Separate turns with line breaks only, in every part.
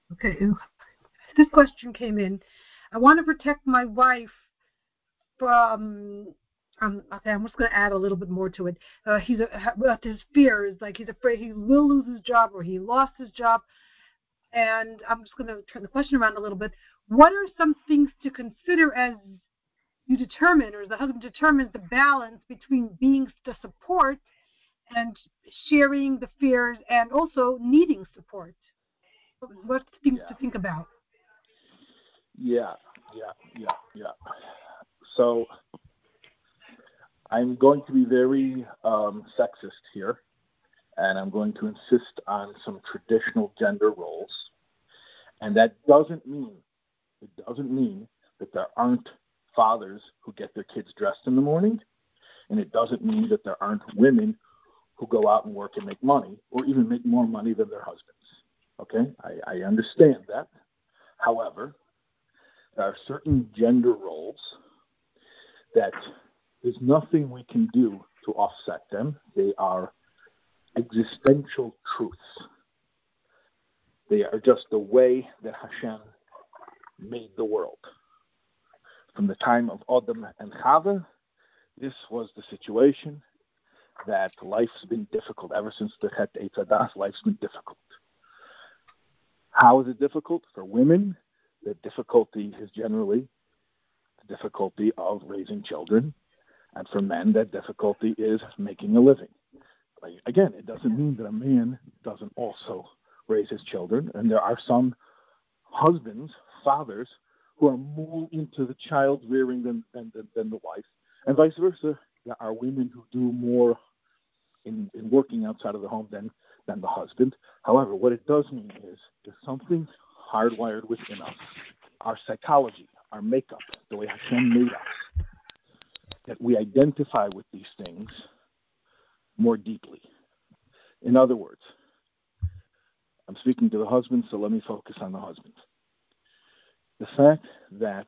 Okay, this question came in. I want to protect my wife from. Okay, I'm just going to add a little bit more to it. About his fears, like he's afraid he will lose his job or he lost his job. And I'm just going to turn the question around a little bit. What are some things to consider as you determine, or as the husband determines, the balance between being the support and sharing the fears and also needing support? What things to
Yeah,
think about?
yeah, yeah. So I'm going to be very sexist here, and I'm going to insist on some traditional gender roles. And that doesn't mean that there aren't fathers who get their kids dressed in the morning, and it doesn't mean that there aren't women who go out and work and make money, or even make more money than their husbands. Okay, I understand that. However, there are certain gender roles that there's nothing we can do to offset them. They are existential truths. They are just the way that Hashem made the world. From the time of Adam and Chava, this was the situation that life's been difficult ever since the Chet Eitz Adas. Life's been difficult. How is it difficult for women? The difficulty is generally the difficulty of raising children, and for men, that difficulty is making a living. Like, again, it doesn't mean that a man doesn't also raise his children, and there are some husbands, fathers, who are more into the child rearing than the wife, and vice versa. There are women who do more in working outside of the home than the husband. However, what it does mean is there's something hardwired within us, our psychology, our makeup, the way Hashem made us, that we identify with these things more deeply. In other words, I'm speaking to the husband, so let me focus on the husband. The fact that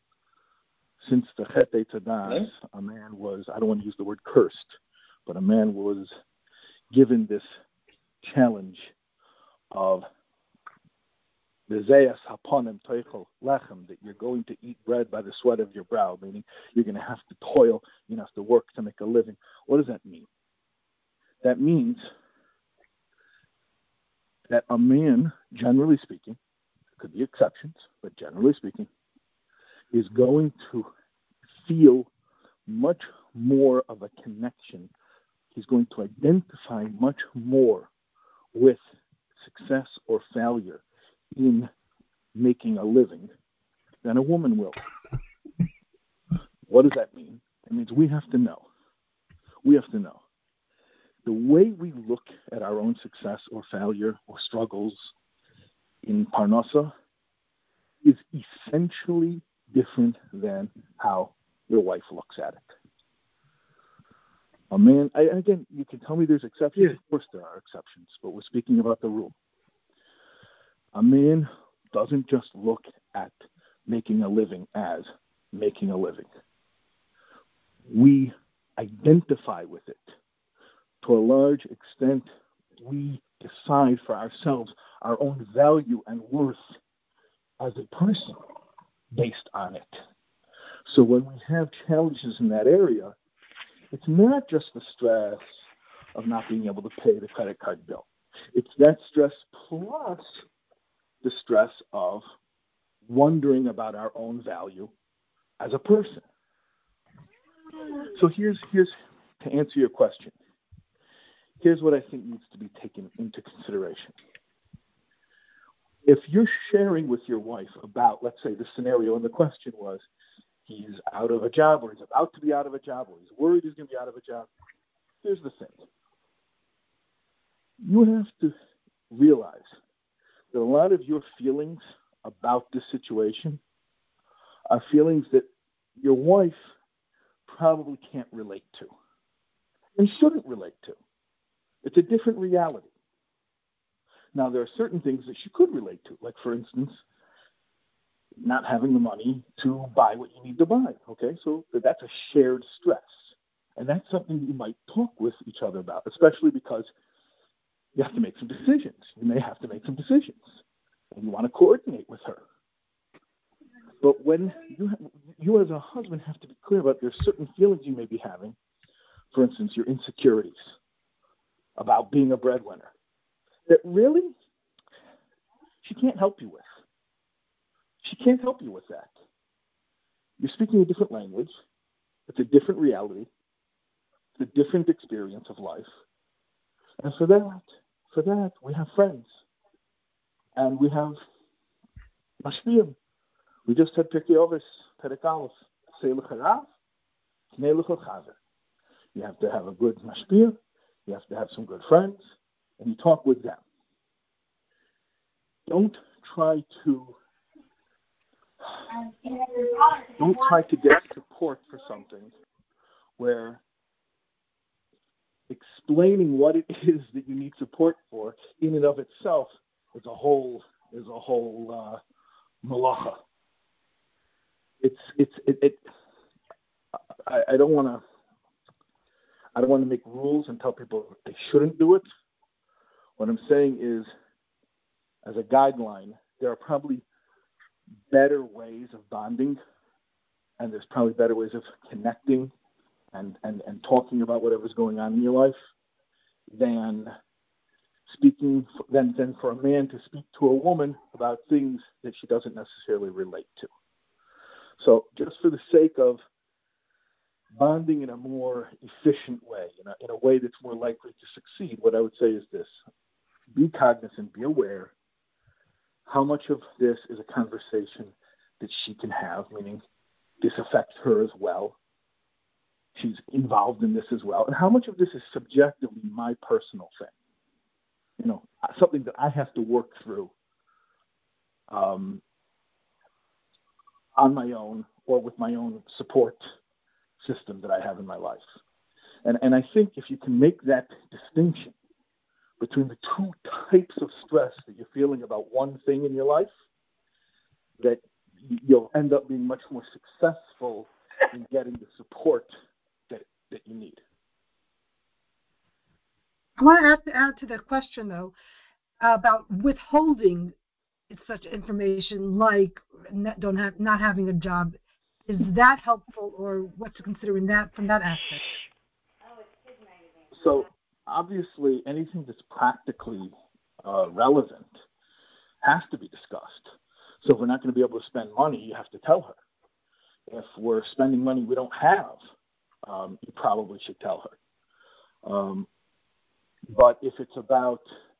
since the Chet Eitzadas, a man was, I don't want to use the word cursed, but a man was given this challenge of Bezeyas haponim toichel lechem, that you're going to eat bread by the sweat of your brow, meaning you're going to have to toil, you're going to have to work to make a living. What does that mean? That means that a man, generally speaking, there could be exceptions, but generally speaking, is going to feel much more of a connection. He's going to identify much more with success or failure in making a living than a woman will. What does that mean? It means we have to know. We have to know. The way we look at our own success or failure or struggles in Parnassa is essentially different than how your wife looks at it. A man, again, you can tell me there's exceptions. Of course there are exceptions, but we're speaking about the rule. A man doesn't just look at making a living as making a living. We identify with it. To a large extent, we decide for ourselves our own value and worth as a person based on it. So when we have challenges in that area, it's not just the stress of not being able to pay the credit card bill. It's that stress plus the stress of wondering about our own value as a person. So here's to answer your question. Here's what I think needs to be taken into consideration. If you're sharing with your wife about, let's say, the scenario, and the question was, he's out of a job, or he's about to be out of a job, or he's worried he's going to be out of a job, here's the thing. You have to realize that a lot of your feelings about this situation are feelings that your wife probably can't relate to and shouldn't relate to. It's a different reality. Now, there are certain things that she could relate to, like, for instance, not having the money to buy what you need to buy. Okay, so that's a shared stress. And that's something you might talk with each other about, especially because you have to make some decisions. You may have to make some decisions. and you want to coordinate with her. But when you as a husband have to be clear about there's certain feelings you may be having, for instance, your insecurities about being a breadwinner, that really she can't help you with. She can't help you with that. You're speaking a different language. It's a different reality. It's a different experience of life. And for that, we have friends. And we have mashpiyim. We just had Pirkei Avos, Perek Aleph, Sei l'charav, Knei l'chol chaver. You have to have a good mashpiyah. You have to have some good friends, and you talk with them. Don't try to get support for something where explaining what it is that you need support for in and of itself is a whole malacha. I don't want to make rules and tell people they shouldn't do it. What I'm saying is, as a guideline, there are probably better ways of bonding, and there's probably better ways of connecting and talking about whatever's going on in your life than for a man to speak to a woman about things that she doesn't necessarily relate to. So just for the sake of bonding in a more efficient way, in a way that's more likely to succeed, what I would say is this: be cognizant, be aware how much of this is a conversation that she can have, meaning this affects her as well. She's involved in this as well. And how much of this is subjectively my personal thing? Something that I have to work through on my own or with my own support system that I have in my life. And I think if you can make that distinction between the two types of stress that you're feeling about one thing in your life, that you'll end up being much more successful in getting the support that you need.
I want to add to that question, though, about withholding such information like not having a job. Is that helpful, or what to consider in that from that aspect?
So obviously, anything that's practically relevant has to be discussed. So if we're not going to be able to spend money, you have to tell her. If we're spending money we don't have, you probably should tell her. But if it's about,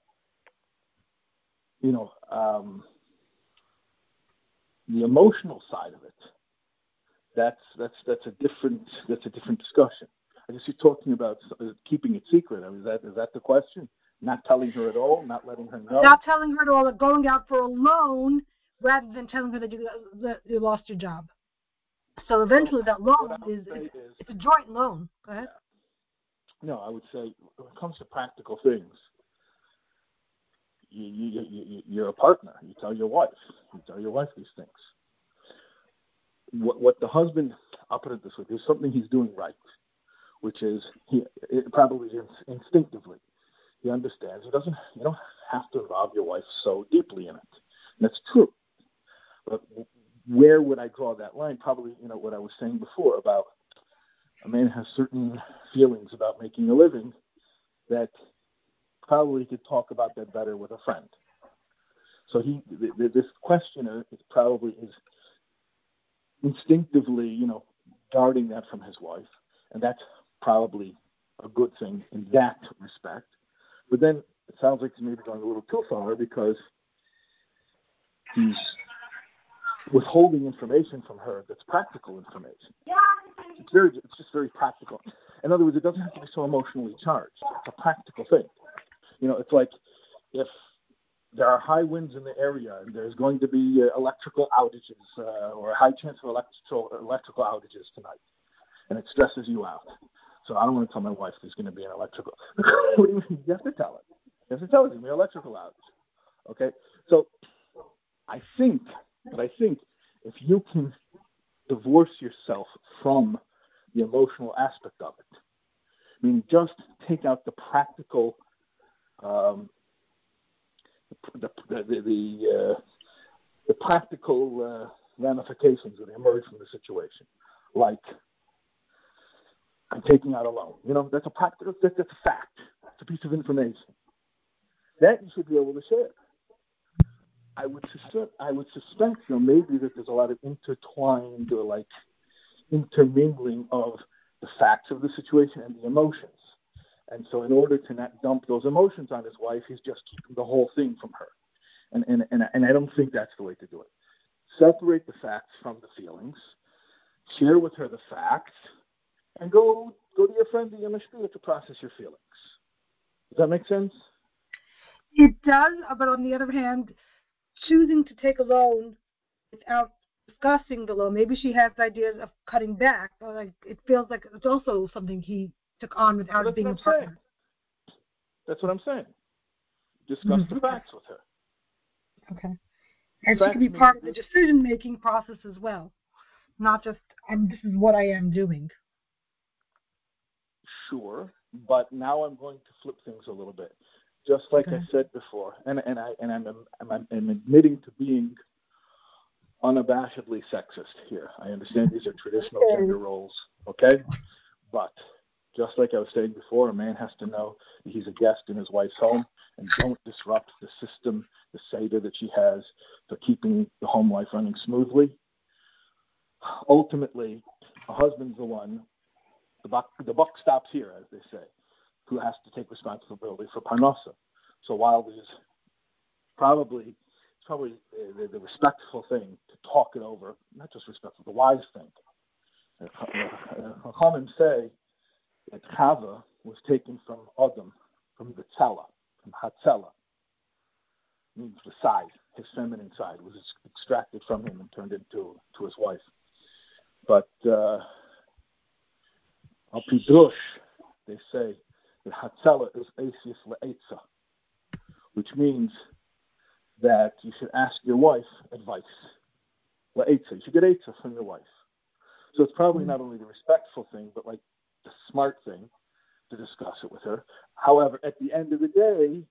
the emotional side of it, that's a different discussion. I guess you're talking about keeping it secret. I mean, is that the question? Not telling her at all, not letting her know.
Not telling her at all, going out for a loan rather than telling her that you lost your job. So eventually, that loan it's a joint loan. Go ahead.
Yeah. No, I would say when it comes to practical things, you're a partner. You tell your wife. These things. What the husband, I'll put it this way: there's something he's doing right, which is probably instinctively he understands. You don't have to involve your wife so deeply in it. And that's true. But where would I draw that line? Probably, what I was saying before about a man has certain feelings about making a living that probably could talk about that better with a friend. So this questioner is instinctively, guarding that from his wife, and that's probably a good thing in that respect. But then it sounds like he's maybe going a little too far because he's withholding information from her that's practical information. It's just very practical. In other words, it doesn't have to be so emotionally charged. It's a practical thing. It's like if there are high winds in the area and there's going to be electrical outages or a high chance of electrical outages tonight, and it stresses you out. So I don't want to tell my wife there's going to be an electrical. What do you mean? You have to tell her. You have to tell her there's going to be an electrical outage. Okay? So I think if you can divorce yourself from the emotional aspect of it, I mean, just take out the practical, the practical ramifications that emerge from the situation, like I'm taking out a loan. That's a practical. That's a fact. It's a piece of information that you should be able to share. I would suspect, maybe that there's a lot of intertwined or like intermingling of the facts of the situation and the emotions. And so in order to not dump those emotions on his wife, he's just keeping the whole thing from her. And I don't think that's the way to do it. Separate the facts from the feelings, share with her the facts, and go to your friend, the MSP, to process your feelings. Does that make sense?
It does, but on the other hand, choosing to take a loan without discussing the loan, maybe she has ideas of cutting back, or like it feels like it's also something he took on without being a partner.
That's what I'm saying. Discuss the facts with her.
Okay. And she can be part of the decision-making process as well, not just, this is what I am doing.
Sure, but now I'm going to flip things a little bit. Just like I said before, and I'm admitting to being unabashedly sexist here. I understand these are traditional gender roles, okay? But just like I was saying before, a man has to know that he's a guest in his wife's home and don't disrupt the system, the seder that she has for keeping the home life running smoothly. Ultimately, a husband's the one, the buck stops here, as they say, who has to take responsibility for parnasa. So while there's probably the respectful thing to talk it over, not just respectful, the wise thing. Chachamim say that Chava was taken from Adam, from the Tzela, from Hatzela, means the side, his feminine side was extracted from him and turned into his wife. But Al Pi Drush, they say that Hatzela is Asius Le'etza, which means that you should ask your wife advice. Le'etza, you should get Eitza from your wife. So it's probably not only the respectful thing, but like the smart thing to discuss it with her. However, at the end of the day,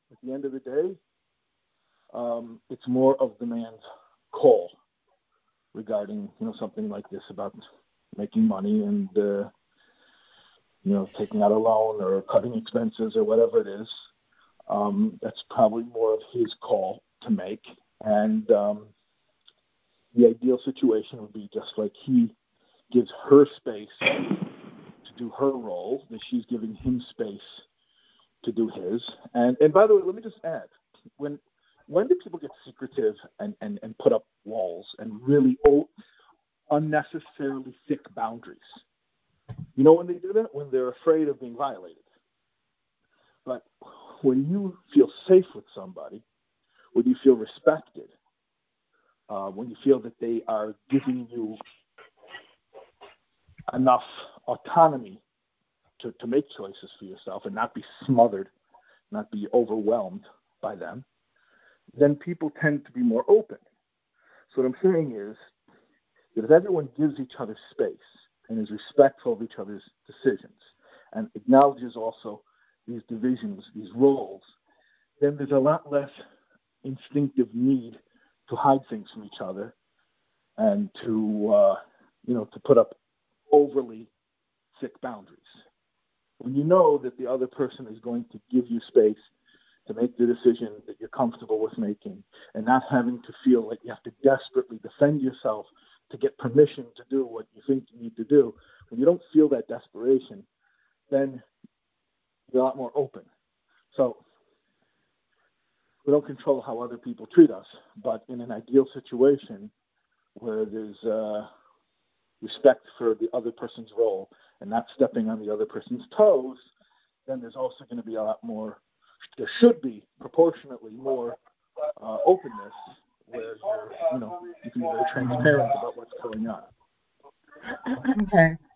it's more of the man's call regarding, something like this about making money and, taking out a loan or cutting expenses or whatever it is. That's probably more of his call to make. And the ideal situation would be just like he gives her space to do her role, that she's giving him space to do his. And by the way, let me just add, when do people get secretive and put up walls and really unnecessarily thick boundaries? You know when they do that? When they're afraid of being violated. But when you feel safe with somebody, when you feel respected, when you feel that they are giving you enough autonomy to make choices for yourself and not be smothered, not be overwhelmed by them, then people tend to be more open. So what I'm saying is that if everyone gives each other space and is respectful of each other's decisions and acknowledges also these divisions, these roles, then there's a lot less instinctive need to hide things from each other and to put up overly thick boundaries. When you know that the other person is going to give you space to make the decision that you're comfortable with making and not having to feel like you have to desperately defend yourself to get permission to do what you think you need to do, when you don't feel that desperation, then you're a lot more open. So we don't control how other people treat us, but in an ideal situation where there's respect for the other person's role and not stepping on the other person's toes, then there's also going to be a lot more, there should be proportionately more openness where you can be very transparent about what's going on.
Okay.